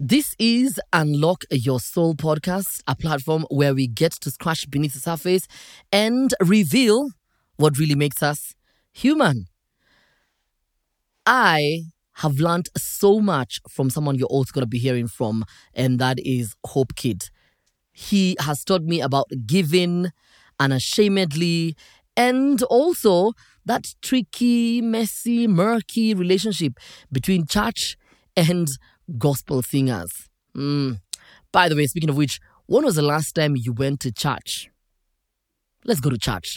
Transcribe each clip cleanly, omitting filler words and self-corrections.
This is Unlock Your Soul podcast, a platform where we get to scratch beneath the surface and reveal what really makes us human. I have learned so much from someone you're also going to be hearing from, and that is Hope Kid. He has taught me about giving unashamedly and also that tricky, messy, murky relationship between church and gospel singers. By the way, speaking of which, when was the last time you went to church? Let's go to church.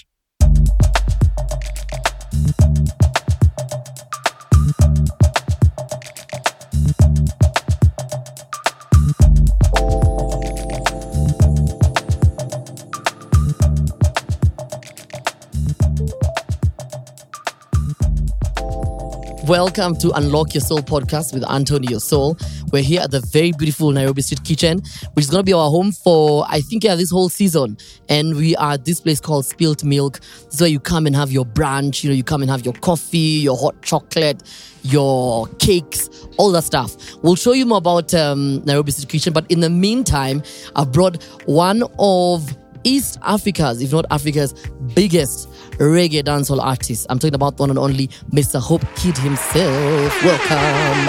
Welcome to Unlock Your Soul podcast with Anthony Your Soul. We're here at the very beautiful Nairobi Street Kitchen, which is going to be our home for, this whole season. And we are at this place called Spilt Milk. This is where you come and have your brunch. You come and have your coffee, your hot chocolate, your cakes, all that stuff. We'll show you more about Nairobi Street Kitchen. But in the meantime, I've brought one of East Africa's, if not Africa's, biggest reggae dancehall artists. I'm talking about one and only Mr. Hope Kid himself. Welcome.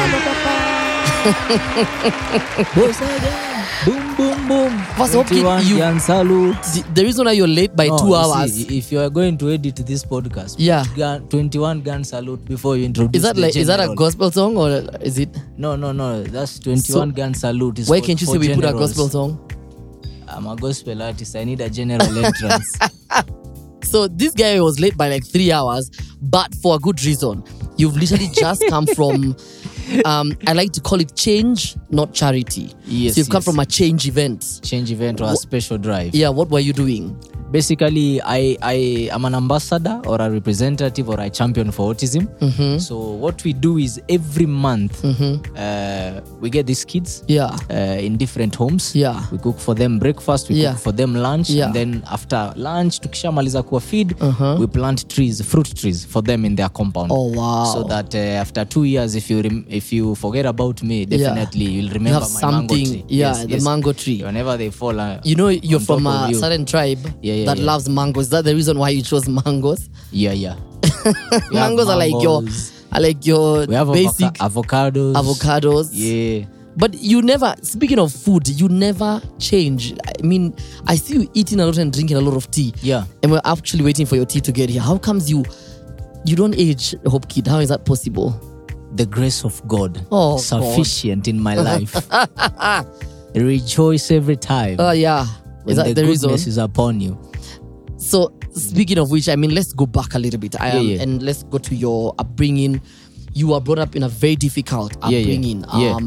Boom, boom, boom. First, Hope Kid, the reason why you're late by 2 hours. See, if you are going to edit this podcast, 21 gun salute before you introduce is that a gospel song or is it? No. That's 21 gun salute. Why can't you say we put a gospel song? I'm a gospel artist. I need a general entrance. So this guy was late by 3 hours, but for a good reason. You've literally just come from, I like to call it change, not charity. Yes, so you've come from a change event. Change event or a special drive. Yeah, what were you doing? Basically, I am an ambassador or a representative or a champion for autism. Mm-hmm. So what we do is every month, we get these kids in different homes. Yeah. We cook for them breakfast, we cook for them lunch. Yeah. And then after lunch, tukishamaliza kuwa feed, we plant trees, fruit trees for them in their compound. Oh, wow. So that after 2 years, if you forget about me, definitely you'll remember my mango tree. The mango tree. Whenever they fall you're from a certain tribe that loves mangoes. Is that the reason why you chose mangoes? Yeah. Mangoes are like your we have basic avocados. Yeah. But you never, speaking of food, you never change. I mean, I see you eating a lot and drinking a lot of tea. Yeah. And we're actually waiting for your tea to get here. How comes you don't age, Hope Kid? How is that possible? The grace of God. Sufficient in my life. Rejoice every time. Oh, yeah. Is that the reason? Goodness is upon you. So, speaking of which, let's go back a little bit. And let's go to your upbringing. You were brought up in a very difficult upbringing.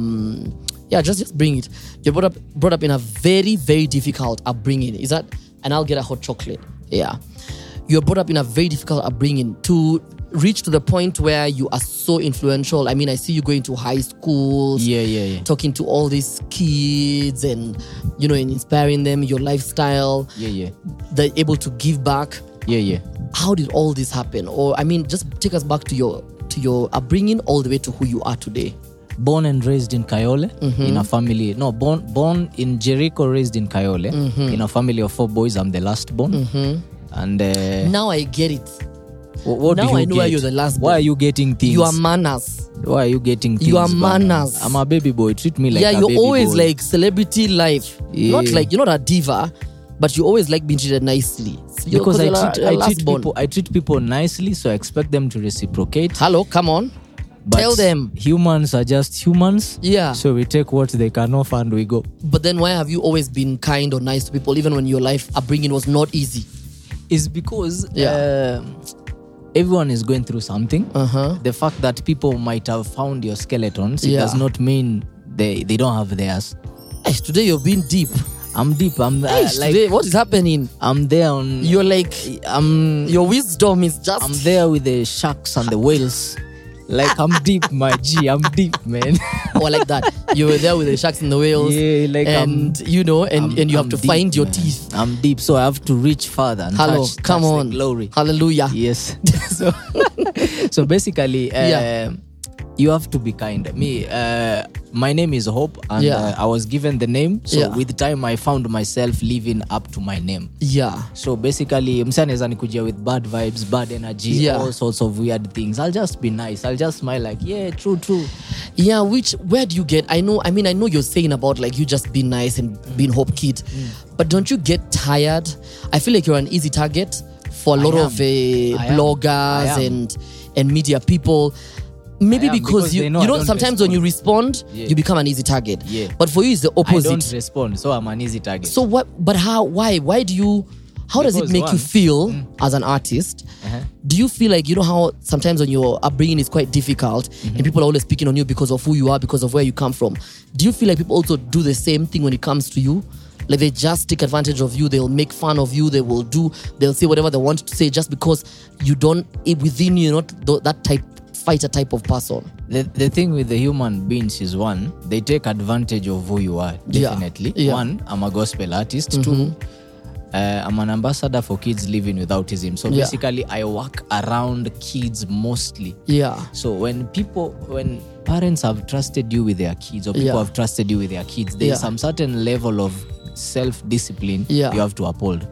Just bring it. You're brought up in a very, very difficult upbringing. Is that? And I'll get a hot chocolate. Yeah. You're brought up in a very difficult upbringing to reach to the point where you are so influential. I mean, I see you going to high schools. Talking to all these kids and, and inspiring them, your lifestyle. They're able to give back. How did all this happen? Or, just take us back to your upbringing all the way to who you are today. Born and raised in Kayole, in a family. No, born in Jericho, raised in Kayole, in a family of 4 boys. I'm the last born. And now I get it. What now do you I know get? why you're the last born. Why are you getting things? You are manners. Why are you getting things? You are manners. I'm a baby boy. Treat me like a baby boy. Yeah, you're always like celebrity life. Not like, you're not a diva, but you always like being treated nicely. Because I treat people nicely, so I expect them to reciprocate. Hello, come on. But tell them. Humans are just humans. Yeah. So we take what they can offer and we go. But then why have you always been kind or nice to people, even when your life upbringing was not easy? It's because everyone is going through something. The fact that people might have found your skeletons, it does not mean they don't have theirs. Today you're being deep. I'm deep. I'm today, what is happening? I'm there on. You're like, your wisdom is just. I'm there with the sharks and the whales. Like, I'm deep, my G. I'm deep, man. Or like that. You were there with the sharks and the whales. Yeah, like and you have to deep, find your man. teeth. I'm deep, so I have to reach further and touch the glory. Hallelujah. Yes. So basically, You have to be kind. My name is Hope, and I was given the name. So with time, I found myself living up to my name. Yeah. So basically, msaneza nikujia with bad vibes, bad energy, all sorts of weird things. I'll just be nice. I'll just smile like, yeah, true. Yeah, where do you get? I know you're saying about like you just be nice and being Hope Kid, but don't you get tired? I feel like you're an easy target for a lot of bloggers and media people. Maybe because you know sometimes when you respond, you become an easy target. Yeah. But for you, it's the opposite. I don't respond, so I'm an easy target. So what? But how? Why? How does it make you feel as an artist? Do you feel like, you know how sometimes when your upbringing is quite difficult and people are always speaking on you because of who you are, because of where you come from? Do you feel like people also do the same thing when it comes to you? Like they just take advantage of you, they'll make fun of you, they'll say whatever they want to say just because you don't, within you, not that fighter type of person. The thing with the human beings is, one, they take advantage of who you are, definitely. Yeah. One, I'm a gospel artist. Two, I'm an ambassador for kids living with autism. So basically, I work around kids mostly. Yeah. So when parents have trusted you with their kids, or people have trusted you with their kids, there's some certain level of self-discipline you have to uphold.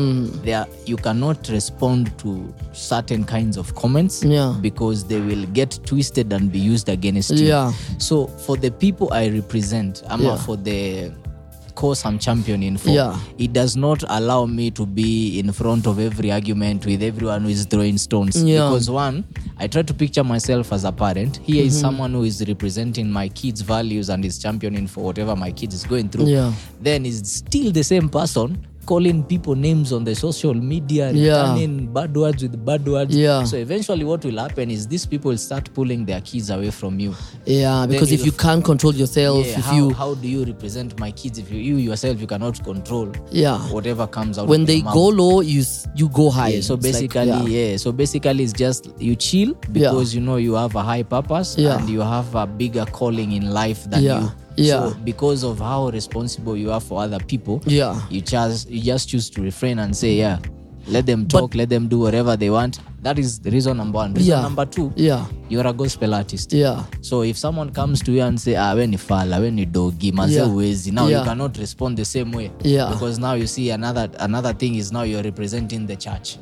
You cannot respond to certain kinds of comments because they will get twisted and be used against you. So for the people I represent, for the cause I'm championing for, it does not allow me to be in front of every argument with everyone who is throwing stones. Because one, I try to picture myself as a parent. Here is someone who is representing my kids' values and is championing for whatever my kid is going through. Then is still the same person calling people names on the social media, returning bad words with bad words. So eventually what will happen is these people will start pulling their kids away from you. Because if you can't control yourself, how do you represent my kids if you yourself you cannot control whatever comes out when they go low, you go high. So basically so basically it's just you chill because you know you have a high purpose and you have a bigger calling in life than you. So because of how responsible you are for other people, you just choose to refrain and say, let them talk, let them do whatever they want. That is the reason number one. Reason number two, you're a gospel artist. So if someone comes to you and say, when you fall, when you doggy, now you cannot respond the same way. Because now you see another thing is now you're representing the church.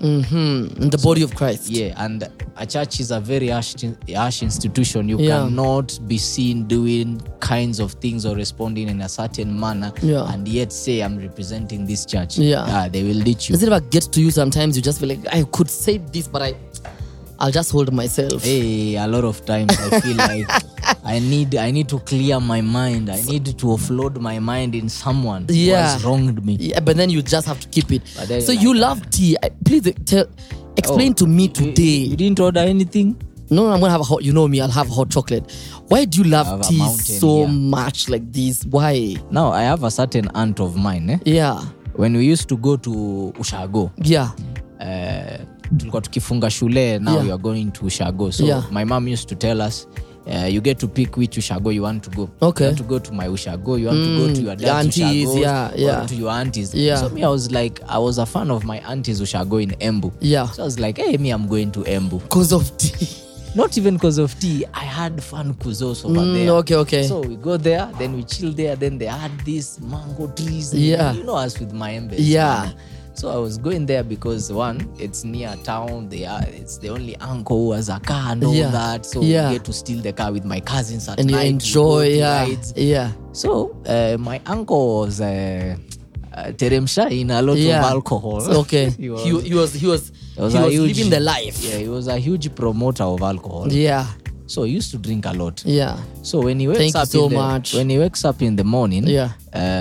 The body of Christ. And a church is a very harsh institution. You cannot be seen doing kinds of things or responding in a certain manner and yet say, I'm representing this church. They will ditch you. Does it ever get to you sometimes? You just feel like, I could say this, but I'll just hold myself. A lot of times I feel like I need to clear my mind. I need to offload my mind in someone who has wronged me. But then you just have to keep it. So you love tea. Please explain to me today. You didn't order anything? No, I'm gonna have I'll have hot chocolate. Why do you love tea so much like this? Why? Now I have a certain aunt of mine. When we used to go to Ushago. Tulikuwa tukifunga shule, now we are going to Ushago. So my mom used to tell us, you get to pick which Ushago you want to go. You want to go to my Ushago, you want to go to your dad's Ushago, or to your aunties. So me, I was a fan of my auntie's Ushago in Embu. So I was like, me, I'm going to Embu. Because of tea. Not even because of tea. I had fun kuzos over there. Okay. So we go there, then we chill there. Then they had these mango trees. You know us with my embes. So I was going there because one, it's near town. It's the only uncle who has a car and all that. So we get to steal the car with my cousins at night. And you enjoy, So my uncle was teremsha in a lot of alcohol. Okay. he was living the life. He was a huge promoter of alcohol. So he used to drink a lot. So when he wakes up in the morning,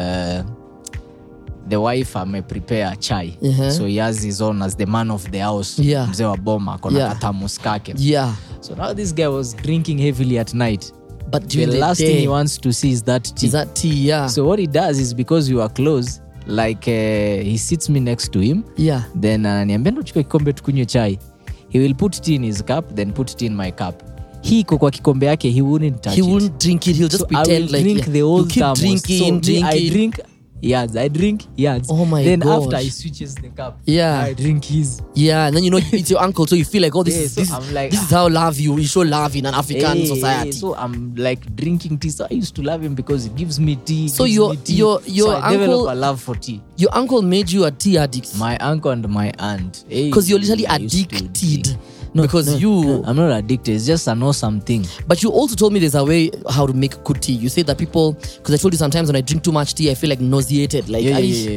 the wife may prepare chai. So he has his own as the man of the house. Mzee wa boma kona katamus kake. So now this guy was drinking heavily at night. But the last thing he wants to see is that tea. So what he does is, because we were close, like he sits me next to him. Then niambia ndo chukue kikombe tukunywe chai. He will put tea in his cup, then put tea in my cup. He kwa kikombe yake, he wouldn't touch it. He wouldn't drink it. He'll just pretend like drink the old thermos. Drinking. I drink Yards. I drink Yards. Oh my then gosh. after I switches the cup, Yeah. I drink his. Yeah, and then it's your uncle, so you feel like, oh, this is how love you show love in an African society. So I'm like drinking tea. So I used to love him because it gives me tea. So your so I uncle developed a love for tea. Your uncle made you a tea addict. My uncle and my aunt. Because you're literally addicted. No, I'm not addicted. It's just an awesome thing. But you also told me there's a way how to make good tea. You said that people, because I told you sometimes when I drink too much tea, I feel like nauseated. Like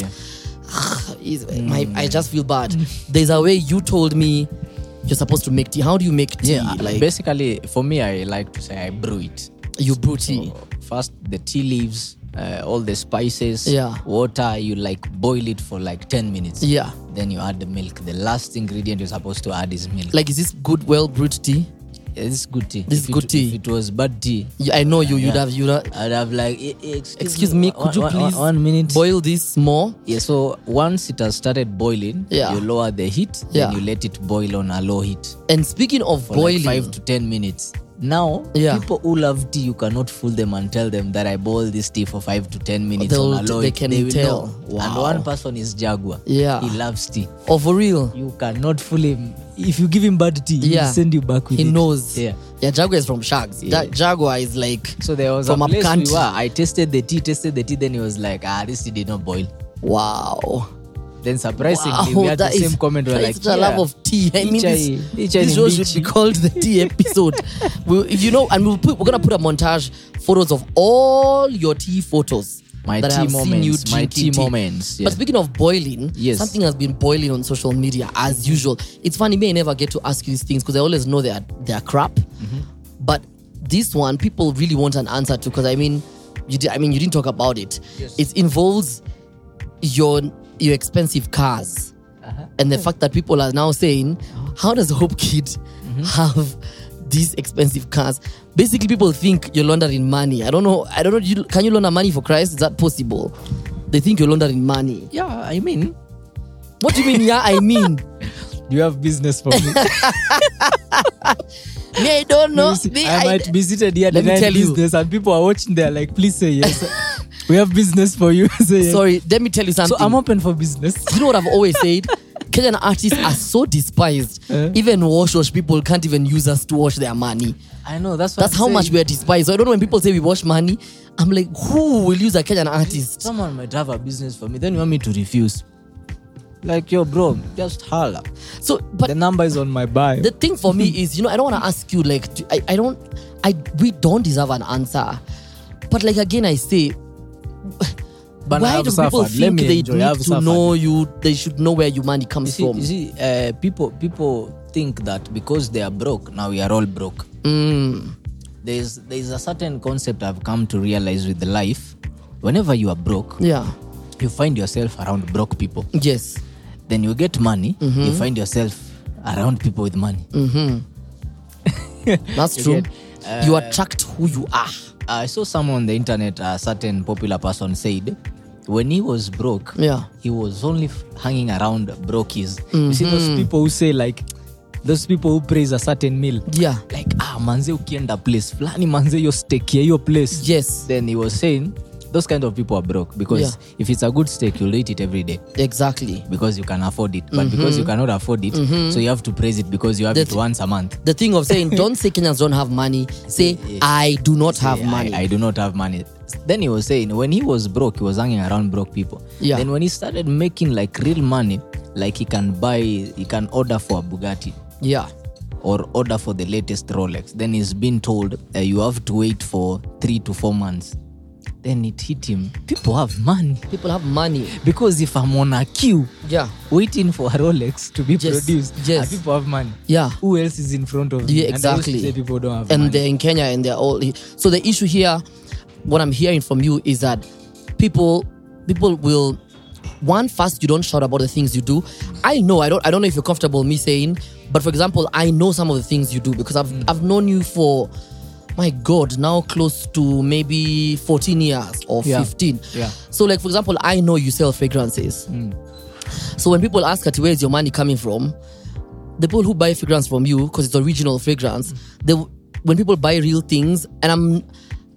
I just feel bad. There's a way you told me you're supposed to make tea. How do you make tea? Basically, for me, I like to say I brew it. You brew tea. So first, the tea leaves, all the spices, water. You like boil it for like 10 minutes. Yeah. Then you add the milk. The last ingredient you're supposed to add is milk. Like, is this good, well brewed tea? Yeah, this is good tea. This is good tea. If it was bad tea, I know you'd have. I'd have like, excuse me, could you please 1 minute boil this more? Yeah. So once it has started boiling, you lower the heat. Then you let it boil on a low heat. And speaking of for boiling, like 5 to 10 minutes. Now, people who love tea, you cannot fool them and tell them that I boil this tea for 5 to 10 minutes on a low heat. They will tell. Wow. And one person is Jaguar. Yeah. He loves tea. Oh, for real? You cannot fool him. If you give him bad tea, he'll send you back with it. He knows. Yeah. Jaguar is from Shags. Jaguar is like, so there was from a place we were. I tasted the tea, then he was like, this tea did not boil. Wow. Then surprisingly, we had the same comment. We're like, a love of tea. I mean, this show should be called the tea episode. We're gonna put a montage photos of all your tea photos. My tea moments. But speaking of boiling, something has been boiling on social media as usual. It's funny, me, I never get to ask you these things because I always know they are crap. Mm-hmm. But this one, people really want an answer to, because you didn't talk about it. Yes. It involves your expensive cars, and the fact that people are now saying, how does Hope Kid have these expensive cars? Basically, people think you're laundering money. I don't know. Can you launder money for Christ? Is that possible? They think you're laundering money. Yeah, I mean. What do you mean? Yeah, I mean. Do you have business for me? Me, I don't know. I might be seated here denying business, and people are watching there like, please say yes. We have business for you. Sorry, let me tell you something. So I'm open for business. You know what I've always said? Kenyan artists are so despised. Even wash people can't even use us to wash their money. I know, that's how much we are despised. So I don't know, when people say we wash money, I'm like, who will use a Kenyan artist? Someone might have a business for me, then you want me to refuse? Like, yo, bro, just holla. So, but the number is on my bio. The thing for me is, I don't want to ask you, like, we don't deserve an answer. But like, again, I say, but why do people think they need to know you? They should know where your money comes from. You see, people think that because they are broke, now we are all broke. There's a certain concept I've come to realize with the life. Whenever you are broke, you find yourself around broke people. Yes. Then you get money, you find yourself around people with money. That's true. You attract who you are. I saw someone on the internet, a certain popular person said, when he was broke, he was only hanging around brokies. You see those people who say, like, those people who praise a certain meal. Yeah. Like, manze ukienda place, flani manze yo steak here, your place. Yes. Then he was saying, those kind of people are broke because if it's a good steak, you'll eat it every day. Exactly. Because you can afford it. But because you cannot afford it, so you have to praise it because you have it once a month. The thing of saying, don't say Kenyans don't have money. Say, I do not have money. I do not have money. Then he was saying, when he was broke, he was hanging around broke people. Yeah. Then when he started making like real money, like he can order for a Bugatti. Yeah. Or order for the latest Rolex. Then he's been told you have to wait for 3 to 4 months. Then it hit him. People have money. People have money. Because if I'm on a queue, waiting for a Rolex to be produced, people have money. Yeah. Who else is in front of me? Yeah, exactly. And people don't have money. And they're in Kenya and they're all. So the issue here, what I'm hearing from you is that people will. One, first, you don't shout about the things you do. I know if you're comfortable me saying, but for example, I know some of the things you do because I've known you for, my God, now close to maybe 14 years or 15. Yeah. So like, for example, I know you sell fragrances. So when people ask at where's your money coming from, the people who buy fragrance from you, because it's original fragrance, when people buy real things, and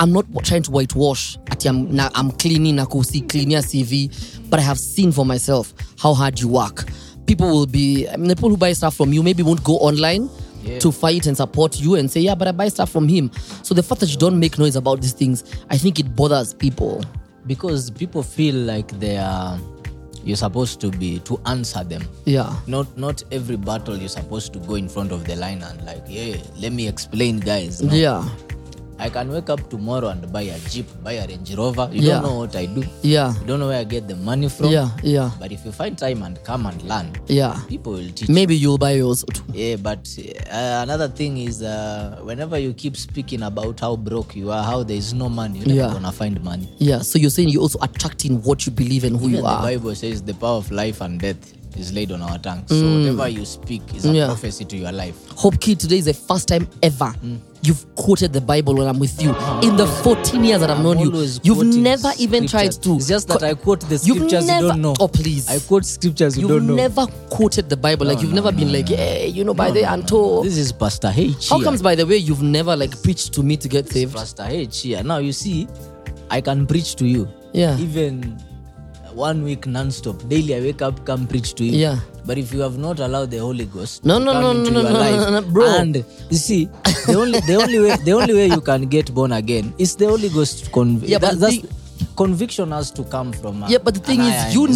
I'm not trying to whitewash. I'm cleaning cleaner CV, but I have seen for myself how hard you work. People will be, the people who buy stuff from you maybe won't go online to fight and support you and say, yeah, but I buy stuff from him. So the fact that you don't make noise about these things, I think it bothers people. Because people feel like you're supposed to answer them. Yeah. Not every battle you're supposed to go in front of the line and like, yeah, let me explain, guys. No. Yeah. I can wake up tomorrow and buy a Jeep, buy a Range Rover. You don't know what I do. Yeah. You don't know where I get the money from. Yeah. But if you find time and come and learn, people will teach Maybe you'll buy yours too. Yeah, but another thing is whenever you keep speaking about how broke you are, how there is no money, you're never going to find money. Yeah, so you're saying you're also attracting what you believe and who you are. The Bible says the power of life and death is laid on our tongue. So whatever you speak is a prophecy to your life. Hope Kid, today is the first time ever you've quoted the Bible when I'm with you. In the 14 years that I've known you, you've never even tried to. It's just that I quote the scriptures you don't know. Oh, please. I quote scriptures you don't know. You've never quoted the Bible. You've never been like, hey, by the Anto. This is Pastor H. How comes, by the way, you've never preached to me to get saved? Pastor H here. Now, you see, I can preach to you. Yeah. Even 1 week non-stop. Daily I wake up, come preach to you. Yeah. But if you have not allowed the Holy Ghost no, into your life, bro. And you see, the only way you can get born again is the Holy Ghost conviction has to come from. Yeah, but the thing is, you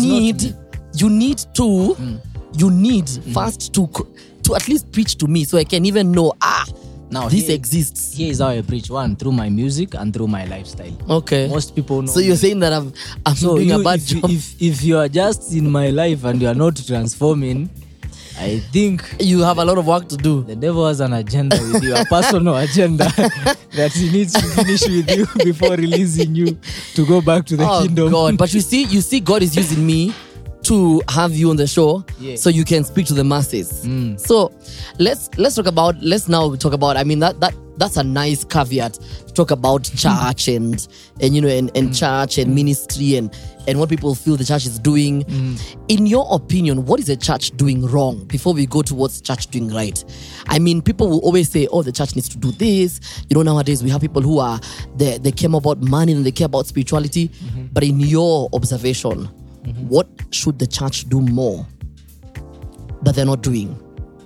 need first to at least preach to me so I can even know now this exists. Here is how I preach. One, through my music and through my lifestyle. Okay. Most people know. So you're saying that I'm doing a bad job. If you are just in my life and you are not transforming, I think you have a lot of work to do. The devil has an agenda with you, a personal agenda that he needs to finish with you before releasing you to go back to the kingdom. God. But you see, God is using me to have you on the show so you can speak to the masses. So let's now talk about, I mean, that's a nice caveat to talk about church and church and ministry and what people feel the church is doing. In your opinion, what is the church doing wrong before we go towards church doing right? I mean, people will always say, oh, the church needs to do this. Nowadays we have people who are, they care more about money than they care about spirituality. But in your observation, what should the church do more that they're not doing?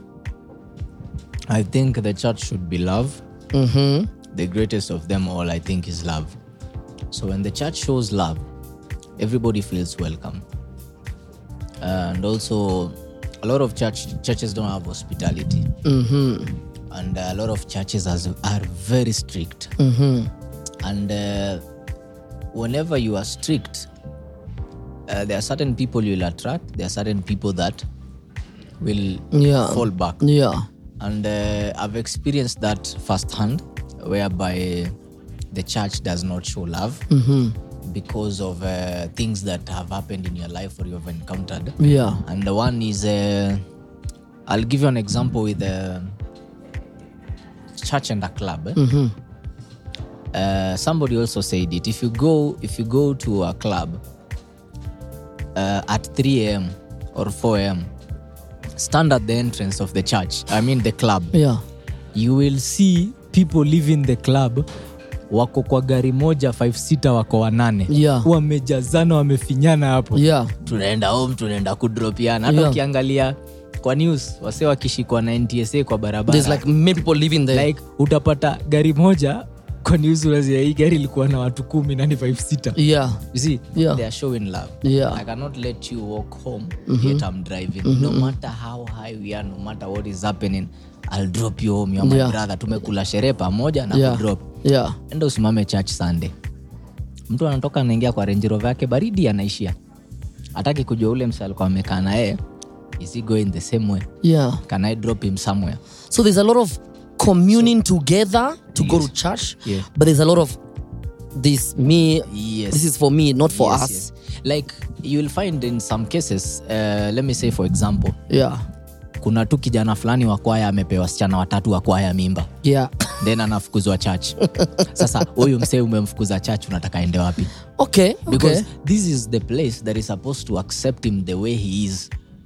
I think the church should be love. The greatest of them all, I think, is love. So when the church shows love, everybody feels welcome. And also, a lot of churches don't have hospitality. And a lot of churches are very strict. And whenever you are strict, there are certain people you'll attract. There are certain people that will fall back. Yeah. And I've experienced that firsthand, whereby the church does not show love because of things that have happened in your life or you have encountered. Yeah. And the one is, I'll give you an example with a church and a club. Somebody also said it. If you go to a club at 3 a.m. or 4 a.m., stand at the entrance of the church, I mean the club. Yeah. You will see people leaving the club, wako kwa gari moja 5-6 wako 8. Yeah. Wamejazana, wamefinyana hapo. Yeah. Tunaenda home, tunaenda kudropiana. Hata ukiangalia kwa news, wase wakishikwa na NTSA kwa barabara. There's like many people living there. Like utapata gari moja kwa news unazia hii gari ilikuwa na watu 10 na ni 5-6. Yeah. You see, they are showing love. Yeah. I cannot let you walk home yet I'm driving. No matter how high we are, no matter what is happening, I'll drop you home. You're my brother. Tumekula sherehe pamoja na kudrop. Yeah. Enda usimame church Sunday. Mtu anatoka anaingia kwa Range Rover yake baridi anaishia. Hataki kujua ule msali kwa amekaa na yeye. Is he going the same way? Yeah. Can I drop him somewhere? So there's a lot of communing together to go to church. Yeah. But there's a lot of this is for me, not for us. Yes. Like you'll find in some cases, let me say for example. Yeah. Kuna tu kijana fulani wa kwaya amepewa wasichana 3 wa kwaya mimba. Yeah. Then anafukuzwa church. Sasa huyu msee umemfukuza church, unataka ende wapi? Okay. Because this is the place that is supposed to accept him the way he is.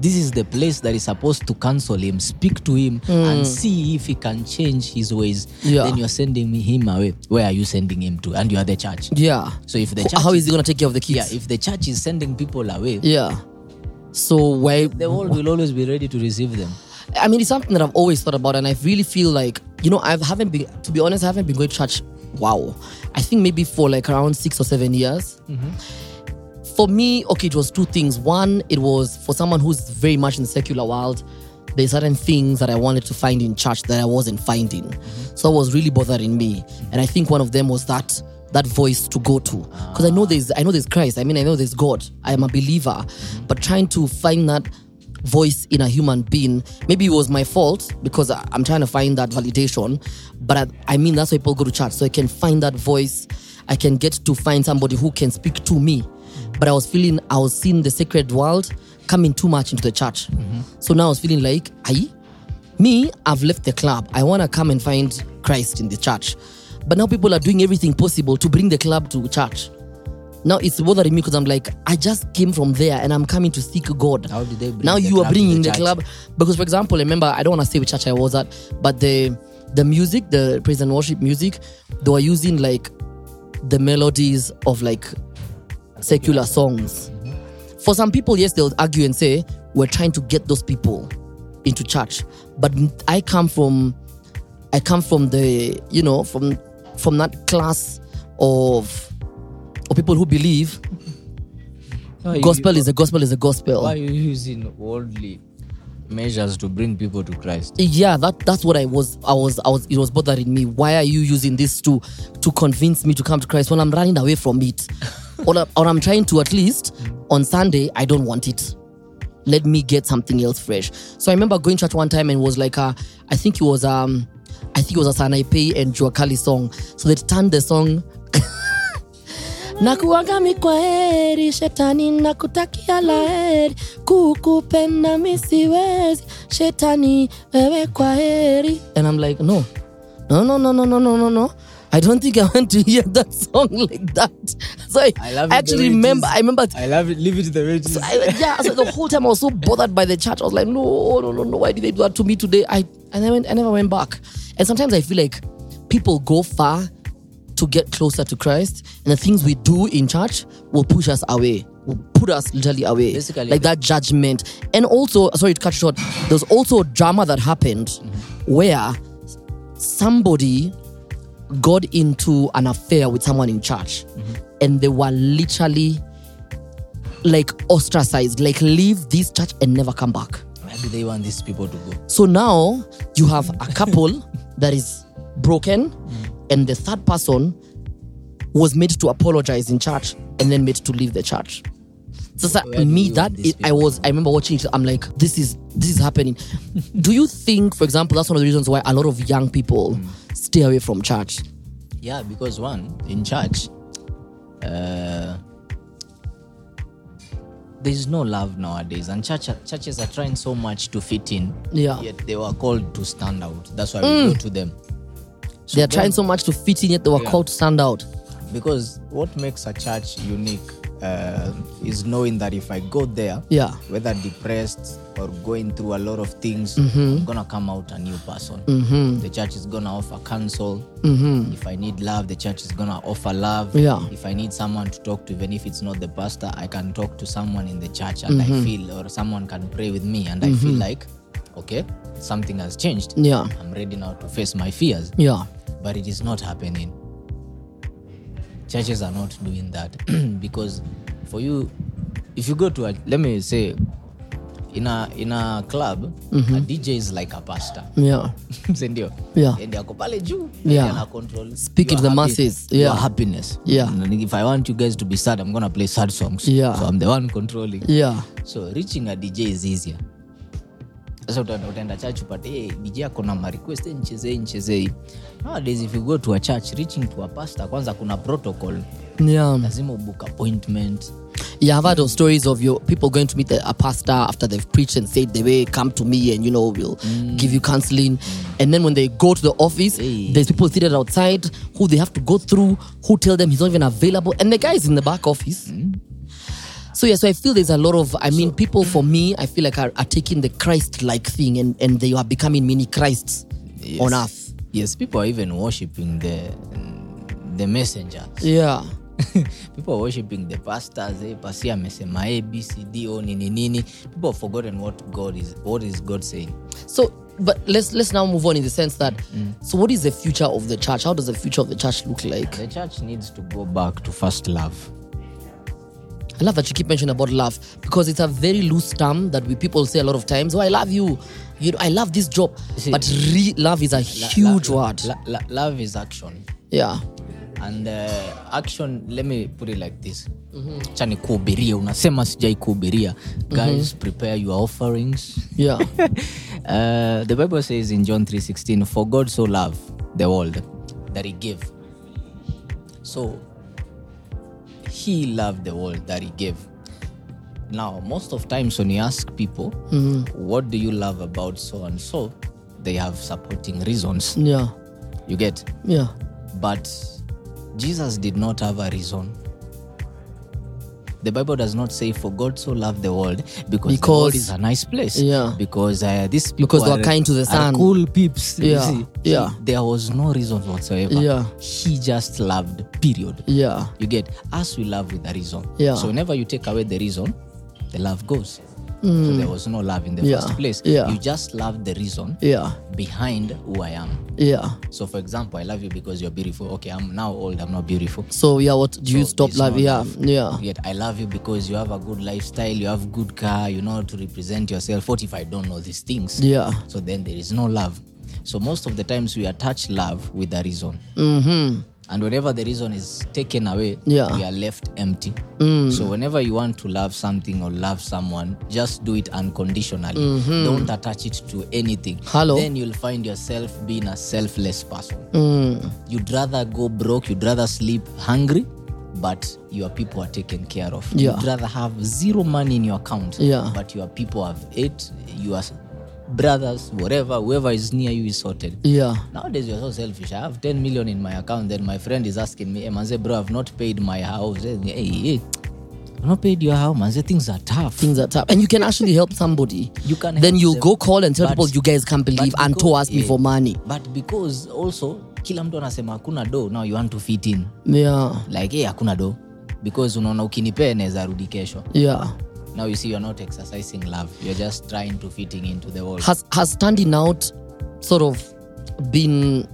this is the place that is supposed to counsel him, speak to him, and see if he can change his ways. Then you're sending him away. Where are you sending him to? And you are the church. So if the church how is he going to take care of the kids? If the church is sending people away, so why the world will always be ready to receive them. I mean, it's something that I've always thought about, and I really feel like, I haven't been going to church. Wow, I think maybe for like around 6 or 7 years. For me, okay, it was two things. One, it was for someone who's very much in the secular world. There's certain things that I wanted to find in church that I wasn't finding. So it was really bothering me. And I think one of them was that voice to go to. Because I know there's Christ. I mean, I know there's God. I am a believer. But trying to find that voice in a human being, maybe it was my fault because I'm trying to find that validation. But I mean, that's why people go to church. So I can find that voice. I can get to find somebody who can speak to me. But I was seeing the sacred world coming too much into the church. So now I was feeling like, I've left the club. I want to come and find Christ in the church. But now people are doing everything possible to bring the club to church. Now it's bothering me because I'm like, I just came from there and I'm coming to seek God. How did they bring now the you club are bringing to the club? Because, for example, remember, I don't want to say which church I was at, but the music, the praise and worship music, they were using like the melodies of like secular songs. For some people, yes, they'll argue and say, we're trying to get those people into church. But I come from the, from that class of people who believe gospel is a gospel. Why are you using worldly measures to bring people to Christ? Yeah, that's what I was. It was bothering me. Why are you using this to convince me to come to Christ when I'm running away from it? or I'm trying to, at least on Sunday, I don't want it. Let me get something else fresh. So I remember going to church one time and it was like I think it was a Sanaipe and Juakali song. So they turned the song Nakuaga mikwaheri shetani nakutakia laheri kukupenda misiwezi shetani wewe kwaheri. And I'm like, no. I don't think I want to hear that song like that. So I remember. I love it. Leave it the way it is. So the whole time I was so bothered by the church. I was like, no. Why did they do that to me today? I never went back. And sometimes I feel like people go far to get closer to Christ, and the things we do in church will push us away, will put us literally away. Basically, like that judgment. And also, sorry to cut short, there's also drama that happened where somebody got into an affair with someone in church, and they were literally like ostracized, like leave this church and never come back. Where do they want these people to go? So now you have a couple that is broken, and the third person was made to apologize in church and then made to leave the church. So I remember watching it. I'm like, this is happening. Do you think, for example, that's one of the reasons why a lot of young people stay away from church? Yeah, because one, in church, there's no love nowadays, and churches are trying so much to fit in. Yeah. Yet they were called to stand out. That's why we go to them. So they are trying so much to fit in, yet they were called to stand out. Because what makes a church unique is knowing that if I go there, whether depressed or going through a lot of things, I'm gonna come out a new person. The church is gonna offer counsel. If I need love, the church is gonna offer love. If I need someone to talk to, even if it's not the pastor, I can talk to someone in the church, and I feel, or someone can pray with me, and I feel like, okay, something has changed. I'm ready now to face my fears. But it is not happening. Churches are not doing that because for you, if you go to let me say, in a club, a DJ is like a pastor. And ako pale juu, ana control. Speaking to the masses. Your happiness. And if I want you guys to be sad, I'm gonna play sad songs. So I'm the one controlling. So reaching a DJ is easier. So utaenda church upate DJ akona ma request nchezei. Nowadays if you go to a church, reaching to a pastor, kwanza kuna protocol. Lazima book appointment. I've heard of stories of your people going to meet a pastor after they've preached and said they will come to me and we'll give you counseling. And then when they go to the office, there's people seated outside who they have to go through, who tell them he's not even available, and the guy is in the back office. So yeah, so I feel there's a lot of, people for me, I feel like are taking the Christ-like thing and they are becoming mini Christs on earth. Yes, people are even worshipping the messengers. Yeah. People are worshipping the pastors. Pasia mesema A, B, C, D, O, nini. People have forgotten what is God saying. So, but let's now move on in the sense that, so what is the future of the church? How does the future of the church look like? The church needs to go back to first love. I love that you keep mentioning about love, because it's a very loose term that people say a lot of times. Oh, I love you. I love this job. But love is a huge word. Love is action. Yeah. And action, let me put it like this. Chani kuhubiria, unasema sijai kuhubiria. Guys, prepare your offerings. Yeah. The Bible says in John 3:16, for God so loved the world that he gave. So, he loved the world that he gave. Now, most of times when you ask people, what do you love about so and so, they have supporting reasons. Yeah. You get? Yeah. But Jesus did not have a reason. The Bible does not say for God so loved the world because the world is a nice place. Yeah. Because these people they are kind to the sun. Cool peeps. Yeah. Yeah. There was no reason whatsoever. Yeah. He just loved, period. Yeah. You get? Us, we love with a reason. Yeah. So whenever you take away the reason, the love goes. So there was no love in the first place. Yeah. You just loved the reason behind who I am. Yeah. So for example, I love you because you're beautiful. Okay, I'm now old, I'm not beautiful. So yeah, what do you stop loving? Yeah. Yeah. Yet I love you because you have a good lifestyle, you have good car, you know how to represent yourself. What if I don't know these things? Yeah. So then there is no love. So most of the times we attach love with a reason. And whenever the reason is taken away, we are left empty. So whenever you want to love something or love someone, just do it unconditionally. Don't attach it to anything. Then you'll find yourself being a selfless person. You'd rather go broke, you'd rather sleep hungry, but your people are taken care of. You'd rather have zero money in your account, but your people have it. You are brothers, whoever is near you is sorted. Yeah. Nowadays you're so selfish. I have 10 million in my account, then my friend is asking me, hey, manze, bro, I've not paid my house. Hey, I've not paid your house, manze, things are tough. And you can actually help somebody. You can then help you them. go call and tell people you guys can't believe Anto asked me for money. But because also kila mtu anasema hakuna do, now you want to fit in. Yeah. Like, hey, hakuna do. Because unaona ukinipea naweza rudi kesho. Yeah. Now you see you're not exercising love. You're just trying to fitting into the world. Has standing out sort of been...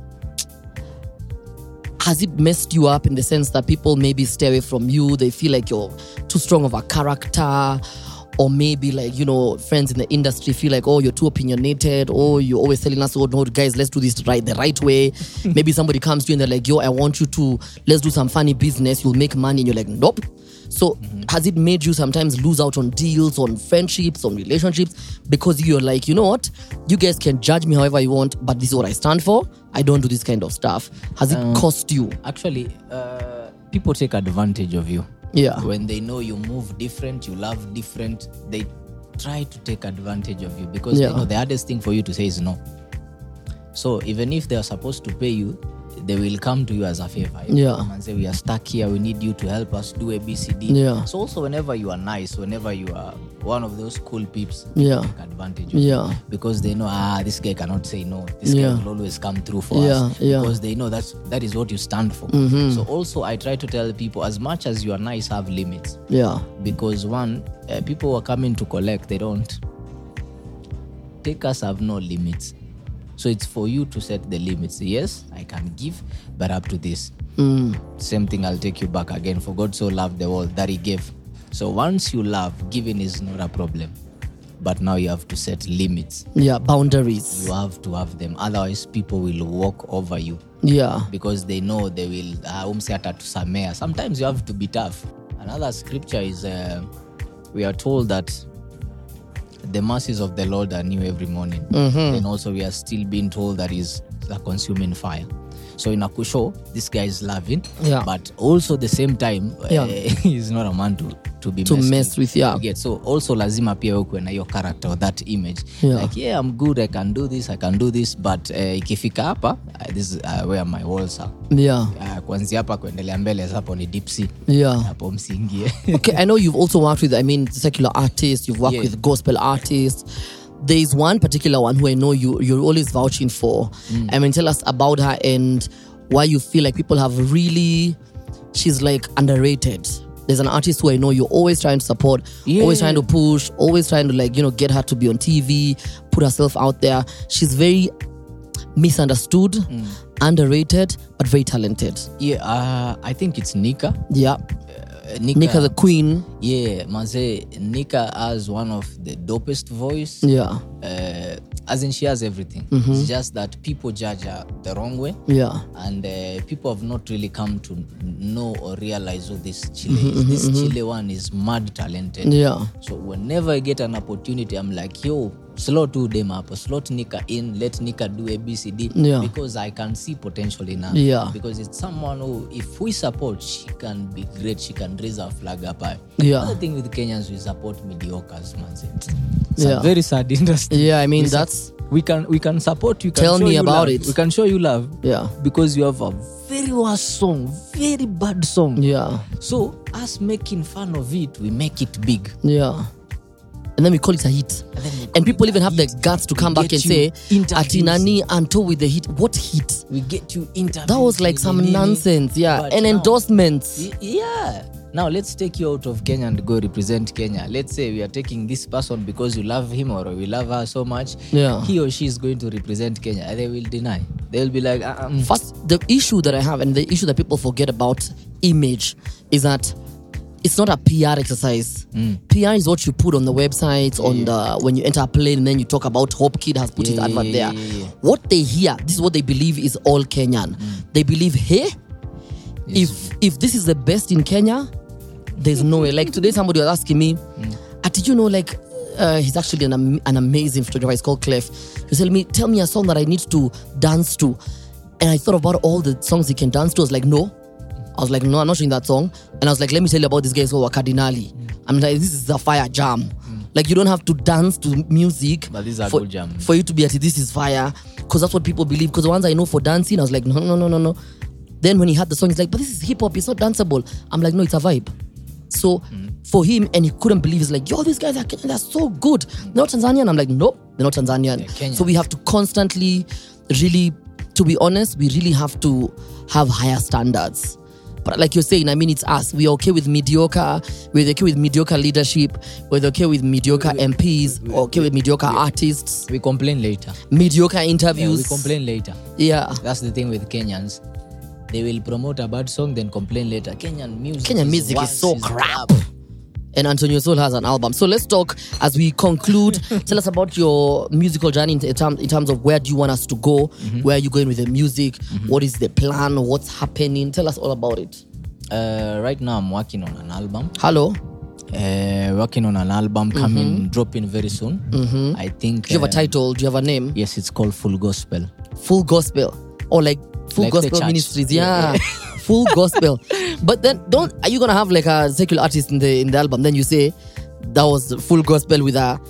Has it messed you up in the sense that people maybe stay away from you? They feel like you're too strong of a character, or maybe like, friends in the industry feel like, oh, you're too opinionated, or you're always telling us, oh, no, guys, let's do this the right way. Maybe somebody comes to you and they're like, yo, I want you to, let's do some funny business. You'll make money. And you're like, nope. So has it made you sometimes lose out on deals, on friendships, on relationships, because you're like, you know what? You guys can judge me however you want, but this is what I stand for. I don't do this kind of stuff. Has it cost you? Actually, people take advantage of you. Yeah. When they know you move different, you love different, they try to take advantage of you because they know the hardest thing for you to say is no. So even if they are supposed to pay you, they will come to you as a favor. Come and say, we are stuck here, we need you to help us do ABCD. Yeah. So also whenever you are nice, whenever you are one of those cool peeps, take advantage of you. Because they know, this guy cannot say no. This guy will always come through for us. Because they know that is what you stand for. So also I try to tell people, as much as you are nice, have limits. Yeah. Because one, people who are coming to collect, they don't. Takers have no limits. So it's for you to set the limits. Yes, I can give, but up to this. Same thing, I'll take you back again. For God so loved the world that he gave. So once you love, giving is not a problem. But now you have to set limits. Yeah, boundaries. You have to have them. Otherwise, people will walk over you. Yeah. Because they know they will, sometimes you have to be tough. Another scripture is, we are told that the mercies of the Lord are new every morning. Then also we are still being told that is a consuming fire. So in Akusho, this guy is loving, but also the same time, he's not a man to to be messed with. Yeah. So also lazima pia wewe na your character or that image. Yeah. Like I'm good, I can do this, but ikifika hapa this is where my walls are. Yeah. Kuanzia hapa kuendelea mbele hapo ni deep sea. Yeah. Hapo msingie. Okay, I know you've also worked with secular artists, you've worked with gospel artists. There is one particular one who I know you're always vouching for. Tell us about her and why you feel like people have really, she's like underrated. There's an artist who I know you're always trying to support, always trying to push, always trying to get her to be on TV, put herself out there. She's very misunderstood, underrated, but very talented. Yeah, I think it's Nika. Yeah. Nika the queen. Yeah, manze, Nika has one of the dopest voice. Yeah. As in she has everything. It's just that people judge her the wrong way. Yeah. And people have not really come to know or realize who this Chile is. This Chile one is mad talented. Yeah. So whenever I get an opportunity, I'm like, yo, slot them up, slot Nika in, let Nika do ABCD. Yeah. Because I can see potential in her. Yeah. Because it's someone who, if we support, she can be great. She can raise our flag up high. Yeah. Another thing with Kenyans, we support mediocres, man. It's a very sad industry. Yeah, we can support you. Tell me about it. We can show you love. Yeah. Because you have a very worst song, very bad song. Yeah. So us making fun of it, we make it big. Yeah. And then we call it a hit. And people even have the guts to come back and say, Atinani Anto with the hit. What hit? We get you interviews. That was like some nonsense. Yeah. And endorsements. Yeah. Now let's take you out of Kenya and go represent Kenya. Let's say we are taking this person because you love him or we love her so much. Yeah. He or she is going to represent Kenya. And they will deny. They'll be like, First, the issue that I have and the issue that people forget about image is that it's not a PR exercise. PR is what you put on the website, when you enter a plane and then you talk about Hope Kid has put his advert there. What they hear, this is what they believe is all Kenyan. They believe, hey, if this is the best in Kenya, there's no way. Like today somebody was asking me, did you know he's actually an amazing photographer. He's called Clef. He was telling me, tell me a song that I need to dance to. And I thought about all the songs he can dance to. I was like, no, I'm not showing that song. And I was like, let me tell you about this guy called Cardinali. I'm like, this is a fire jam. Like you don't have to dance to music, but this is a good jam for you to be at this is fire. Because that's what people believe. Because the ones I know for dancing, I was like, no. Then when he had the song, he's like, but this is hip hop, it's not danceable. I'm like, no, it's a vibe. So for him, and he couldn't believe, he's like, yo, these guys are Kenyan, they're so good. They're not Tanzanian. I'm like, nope, they're not Tanzanian. So we have to constantly, really, to be honest, we really have to have higher standards. But like you're saying, it's us. We're okay with mediocre. We're okay with mediocre leadership. We're okay with mediocre MPs. We're okay with mediocre artists. We complain later. Mediocre interviews. We complain later. Yeah. That's the thing with Kenyans. They will promote a bad song, then complain later. Kenyan music is so crap. And Antonio Soul has an album. So let's talk as we conclude. Tell us about your musical journey in terms of where do you want us to go? Where are you going with the music? What is the plan? What's happening? Tell us all about it. Right now I'm working on an album. Hello. Working on an album dropping very soon. I think. Do you have a title? Do you have a name? Yes, it's called Full Gospel. Full Gospel. Or like Full Gospel Ministries. Yeah. Full Gospel. But then are you gonna have like a secular artist in the album? Then you say that was Full Gospel with a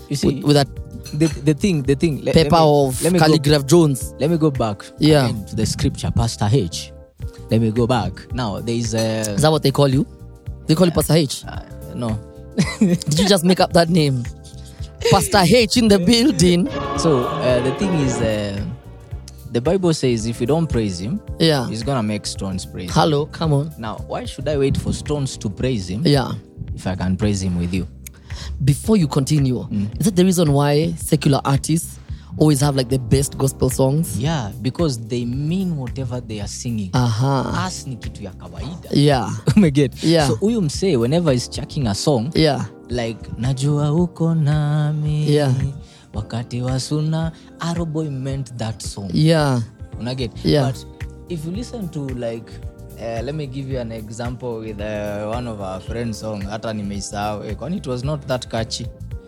the thing paper of Calligraph Jones. Let me go back to the scripture, Pastor H. Let me go back. Now there is Is that what they call you? They call you Pastor H? No. Did you just make up that name? Pastor H in the building. So the thing is the Bible says if you don't praise him, he's gonna make stones praise him. Hello, come on. Now, why should I wait for stones to praise him? Yeah. If I can praise him with you. Before you continue, is that the reason why secular artists always have like the best gospel songs? Yeah, because they mean whatever they are singing. As ni kitu ya kawaida. Yeah. Yeah. So huyu msee, whenever he's chucking a song, like najua uko nami. Yeah. Wakati wa suna, Aroboy meant that song. Yeah. Unaget? Yeah. But if you listen to like, let me give you an example with one of our friends' song, hata nimeisahau. It was not that catchy.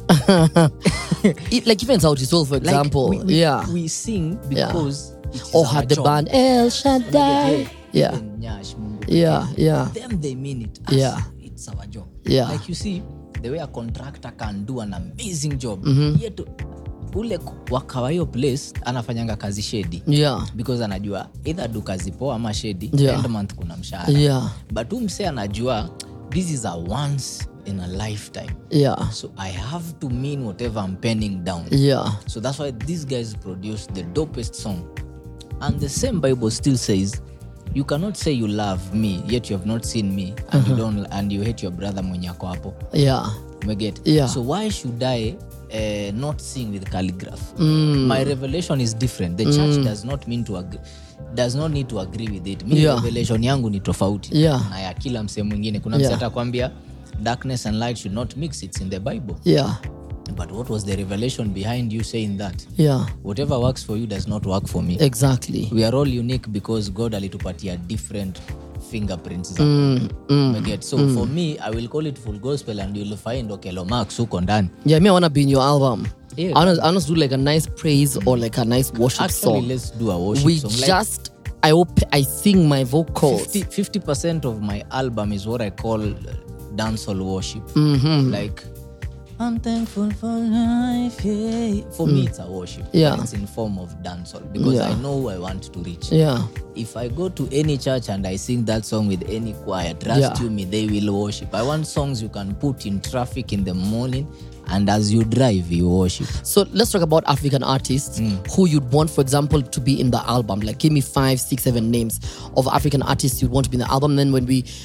Like even Sauti Sol, for example. We sing because or had the band El Shaddai. Yeah. Nyash, Yeah. Them they mean it. Yeah. that's our job. Yeah. Like you see, the way a contractor can do an amazing job. Yet ule wakawa hiyo place anafanyanga kazi shedi. Yeah. Because anajua either do kazi poa ama shedi, end month kuna mshahara. Yeah. But mse anajua this is a once in a lifetime. Yeah. So I have to mean whatever I'm penning down. Yeah. So that's why these guys produce the dopest song. And the same Bible still says, you cannot say you love me yet you have not seen me, and you don't, and you hate your brother mwenye ako hapo. Yeah. Umeget? Yeah. So why should I not sing with calligraph? My revelation is different. The church does not need to agree with it. Me revelation yangu ni tofauti. Na ya kila mse mwingine. Kuna mse atakwambia darkness and light should not mix. It's in the Bible. Yeah. But what was the revelation behind you saying that? Yeah. Whatever works for you does not work for me. Exactly. We are all unique because God alitupatia different fingerprints. So for me, I will call it full gospel, and you'll find Okelo Max huko ndani. Yeah, me I want to be in your album. Yeah. I want to do like a nice praise or like a nice worship song. Actually, let's do a worship song. Just, I sing my vocals. 50% of my album is what I call dancehall worship. Like, I'm thankful for life. Yeah. For me, it's a worship. Yeah. It's in form of dancehall because I know who I want to reach. Yeah. If I go to any church and I sing that song with any choir, trust you me, they will worship. I want songs you can put in traffic in the morning, and as you drive, you worship. So let's talk about African artists who you'd want, for example, to be in the album. Like, give me 5, 6, 7 names of African artists you'd want to be in the album. Then when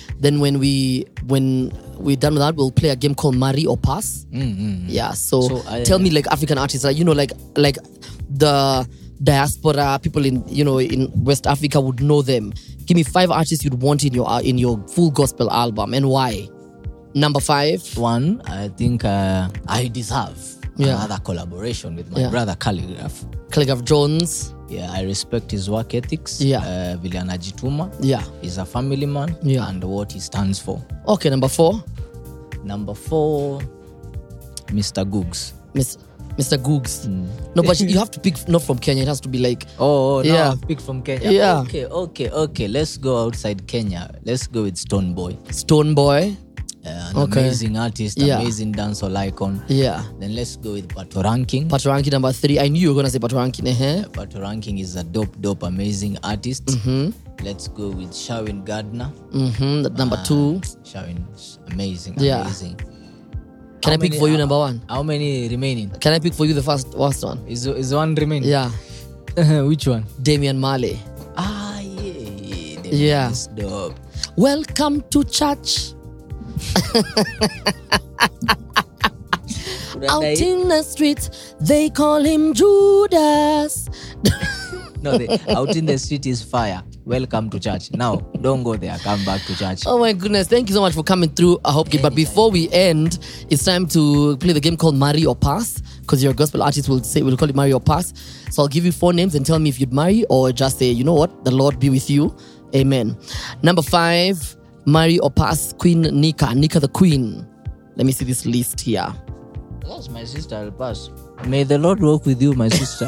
we're done with that, we'll play a game called Marry or Pass. Yeah. So tell me, like, African artists, like, like the diaspora people in West Africa would know them. Give me 5 artists you'd want in your full gospel album, and why? Number 5. One, I think I deserve another collaboration with my brother Calligraph Jones. Yeah, I respect his work ethics. Yeah. Vile anajituma. Yeah. He's a family man. Yeah. And what he stands for. Okay, number 4. Number 4, Mr. Googs. Mr. Googs. No, but you have to pick not from Kenya. It has to be like... Oh, no, I've picked from Kenya. Yeah. Okay. Let's go outside Kenya. Let's go with Stonebwoy. Stonebwoy. An amazing artist, amazing dancehall icon. Yeah. Then let's go with Pato Ranking. Pato Ranking, number 3. I knew you were going to say Pato Ranking. Pato Ranking is a dope, amazing artist. Let's go with Shawin Gardner. Number 2. Shawin's amazing. Can I pick for you number 1? How many remaining? Can I pick for you the first one? Is one remaining? Yeah. Which one? Damian Marley. Yeah. Is dope. Welcome to church. Out in the streets, they call him Judas. No, out in the street is fire. Welcome to church. Now, don't go there. Come back to church. Oh my goodness. Thank you so much for coming through. I hope. But before we end, it's time to play the game called Marry or Pass. Because your gospel artist will call it Marry or Pass. So I'll give you 4 names and tell me if you'd marry or just say, you know what? The Lord be with you. Amen. Number 5, Marry or Pass, Queen Nika the Queen. Let me see this list here. That's my sister. I'll pass. May the Lord walk with you, my sister.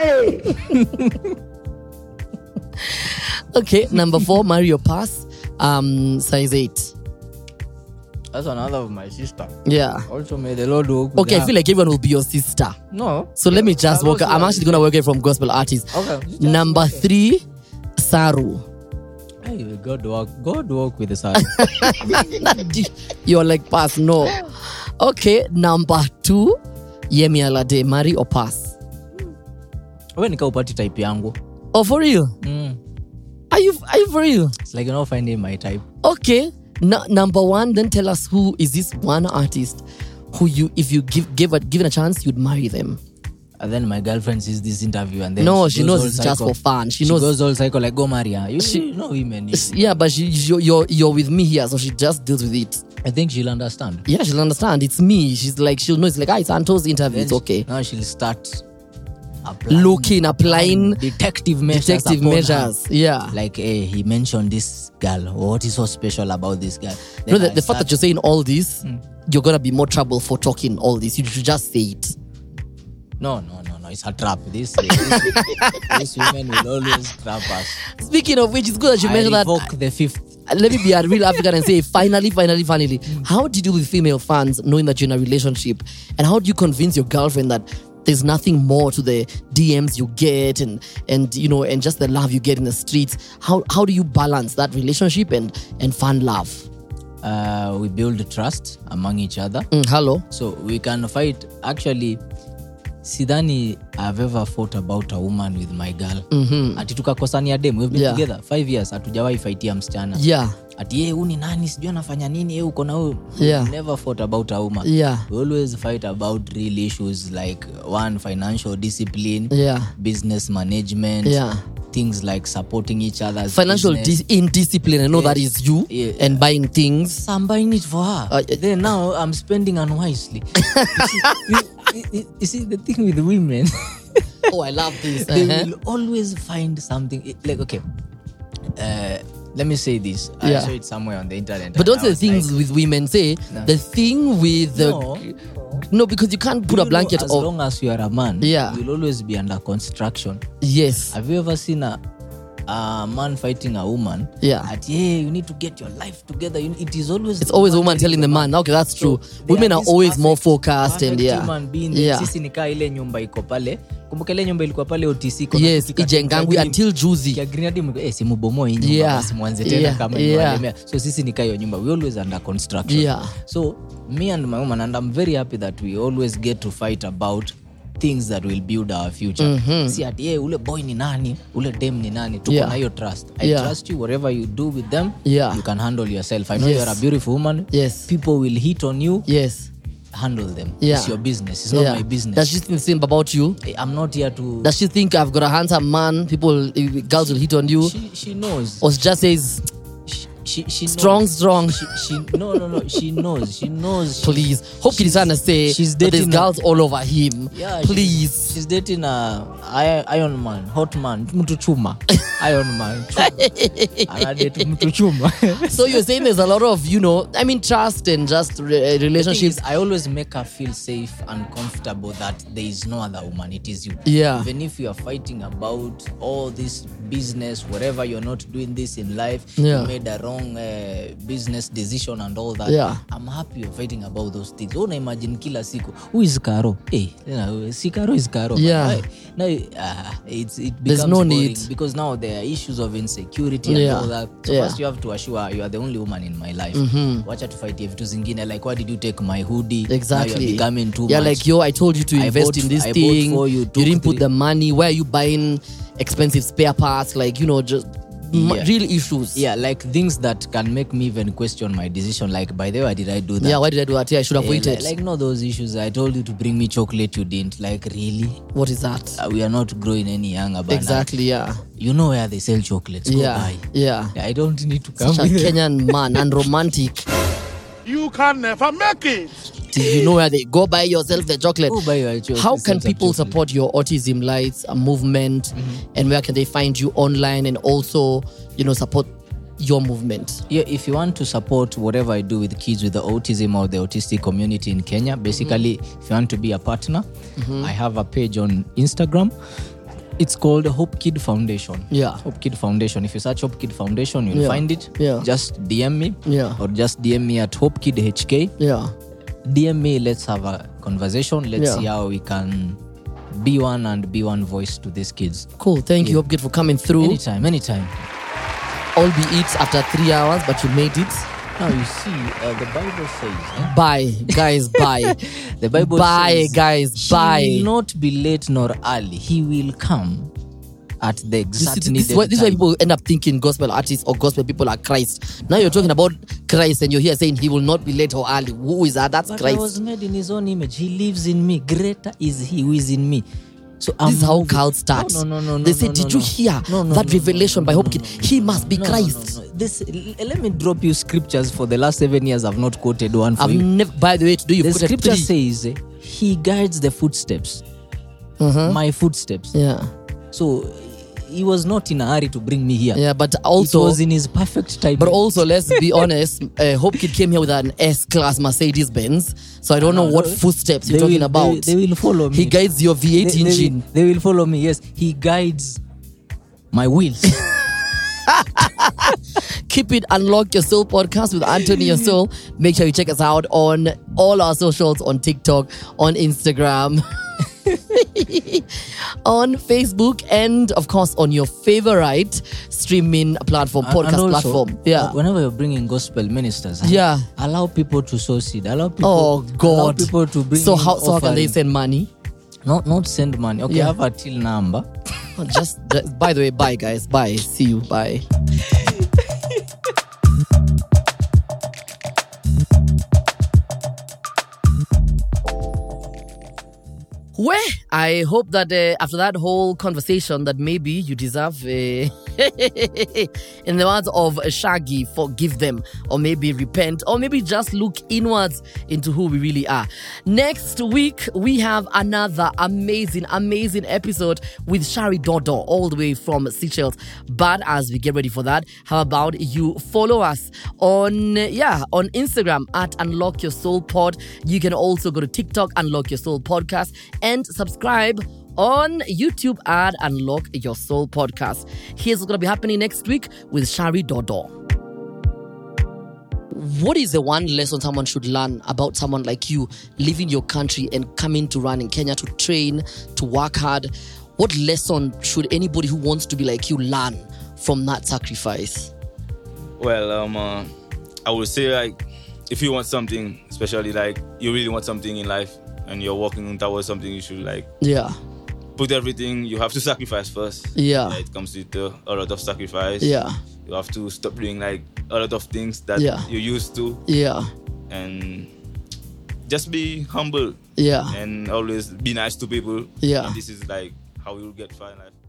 Okay, number 4, Marry or Pass, size 8. That's another of my sister. Yeah. Also, may the Lord walk with Okay, I feel like everyone will be your sister. No. So let me just work. I'm actually going to work it from gospel artists. Okay. Number 3, Saru. Hey, God walk with the Saru. You're like, pass, no. Okay, number 2, Yemi Alade, Marry or Pass. Wewe nika upati type yangu. Oh, for real? Are you for real? It's like you're not finding my type. Okay. Number 1, then tell us who is this one artist who you, if you given a chance, you'd marry them. And then my girlfriend sees this interview and then she knows it's just for fun. She knows. Goes all psycho like, go marry her. You know women. Yeah, but you're with me here, so she just deals with it. I think she'll understand. Yeah, she'll understand. It's me. She's like, she'll know it's like, it's Anto's interview. It's okay. Now she'll start applying detective measures. Yeah. Like, hey, he mentioned this girl. What is so special about this girl? The fact that you're saying all this, you're going to be more trouble for talking all this. You should just say it. No. It's a trap. These women will always trap us. Speaking of which, it's good that you mentioned that. I revoke the 5th let me be a real African and say, finally, how do you deal with female fans knowing that you're in a relationship? And how do you convince your girlfriend that there's nothing more to the DMs you get and just the love you get in the streets? How do you balance that relationship and fan love? We build trust among each other. Hello. So we can fight. Actually, sidhani I've ever fought about a woman with my girl. Ati tukakosania dem. We've been together 5 years. Hatujawahi fightia msichana. Yeah. Ati uni nani sijui anafanya nini uko na huyu. Never fought about a woman. Yeah. We always fight about real issues like one, financial discipline, business management, things like supporting each other's financial indiscipline. I know that is you and buying things. So I'm buying it for her. Then now I'm spending unwisely. You see the thing with women. Oh, I love this. They will always find something like, okay, let me say this. I saw it somewhere on the internet. But don't say things with women. Say the thing with the... No, because you can't put a blanket as long as you are a man, you'll always be under construction. Yes. Have you ever seen a man fighting a woman? You need to get your life together. It's always a woman telling the man. Okay, that's true. Women are always more focused and human being. Sisi nikaa ile nyumba iko pale. Kumbuka ile nyumba ilikuwa pale OTC kuna ijengangwi until juzi. Kia green simubomoe nyumba basi mwanze tena kama ni. So sisi nikaa hiyo nyumba. We always under construction. So me and my woman, and I'm very happy that we always get to fight about things that will build our future. See ati ule boy ni nani, ule dem ni nani, tuko na hiyo trust. I trust you. Whatever you do with them, you can handle yourself. I know you're a beautiful woman. People will hit on you. Handle them. It's your business. It's not my business. Does she think the same about you? I'm not here to... Does she think I've got a handsome man, girls will hit on you? She knows. Or she just says... She strong. No. She knows. Please. Hope he's trying to say she's dating there's girls all over him. Please. She's dating a Iron Man, hot man, mtu chuma. Iron Man. Anadate mtu chuma. So you're saying there's a lot of, trust and just relationships. I always make her feel safe and comfortable that there is no other woman. It is you. Even if you are fighting about all this business, whatever, you're not doing this in life, you made a wrong business decision and all that. I'm happy you're fighting about those things. Una imagine kila siku, who is Karo? Si Karo is Karo. Now it becomes no boring need because now there are issues of insecurity and all that. So first you have to assure you are the only woman in my life. Wacha to fight vitu zingine like, why did you take my hoodie? Exactly. Now you're becoming too much. Like, I told you to invest in this thing. You didn't put the money. Why are you buying expensive spare parts? Like, just real issues. Like things that can make me even question my decision. Like, by the way, why did I do that? Why did I do that? I should have waited. Like, no, those issues. I told you to bring me chocolate, you didn't. Like, really? What is that? We are not growing any younger. Exactly, You know where they sell chocolates. Go buy. I don't need to come Such a Kenyan man and romantic. You can never make it. You know where they go buy yourself the chocolate. Go buy your chocolate. How can people support your Autism Lights movement, and where can they find you online and also, support your movement? If you want to support whatever I do with kids with the autism or the autistic community in Kenya, basically, if you want to be a partner, I have a page on Instagram. It's called Hope Kid Foundation. Hope Kid Foundation. If you search Hope Kid Foundation, you'll find it. Just DM me. Or just DM me at Hope Kid HK. DM me, let's have a conversation. Let's see how we can be one voice to these kids. Cool. Thank you, Hope Kid, for coming through. Anytime. Albeit after 3 hours, but you made it. Now you see, the Bible says... Bye, guys, bye. The Bible says... guys, bye. He will not be late nor early. He will come at the exact needed time. This is why people end up thinking gospel artists or gospel people are Christ. Now you're talking about Christ and you're here saying he will not be late or early. Who is that? That's but Christ. I was made in his own image. He lives in me. Greater is he who is in me. So this is how cult starts. No. They say, did you hear that revelation by Hope Kid? He must be Christ. Let me drop you scriptures for the last 7 years. I've not quoted one for you. By the way, to do you the scripture says he guides the footsteps. My footsteps. So he was not in a hurry to bring me here. But also it was in his perfect time. But also, let's be honest, Hope Kid came here with an S-Class Mercedes-Benz. So I don't know what footsteps you're talking about. They will follow me. He guides your V8 engine. They will follow me, yes. He guides my wheels. keep it Unlock Your Soul podcast with Anthony Your Soul. Make sure you check us out on all our socials, on TikTok, on Instagram, on Facebook, and of course on your favorite streaming platform, podcast also, platform. Yeah. Whenever you're bringing gospel ministers, allow people to sow seed. Allow people. Oh God. Allow people to bring. So how can they send money? Not send money. Okay, I have a till number. just by the way, bye guys. Bye. See you. Bye. Well, I hope that after that whole conversation that maybe you deserve, in the words of Shaggy, forgive them, or maybe repent, or maybe just look inwards into who we really are. Next week, we have another amazing episode with Shari Dodo, all the way from Seychelles. But as we get ready for that, how about you follow us on Instagram at Unlock Your Soul Pod. You can also go to TikTok, Unlock Your Soul Podcast, and subscribe on YouTube at Unlock Your Soul Podcast. Here's what's going to be happening next week with Shari Dodo. What is the one lesson someone should learn about someone like you leaving your country and coming to run in Kenya to train, to work hard? What lesson should anybody who wants to be like you learn from that sacrifice? Well, I would say, like, if you want something, especially like you really want something in life and you're working towards something, you should put everything. You have to sacrifice first. Yeah. It comes with a lot of sacrifice. Yeah. You have to stop doing like a lot of things that you used to. Yeah. And just be humble. Yeah. And always be nice to people. Yeah. And this is like how you'll get far in life.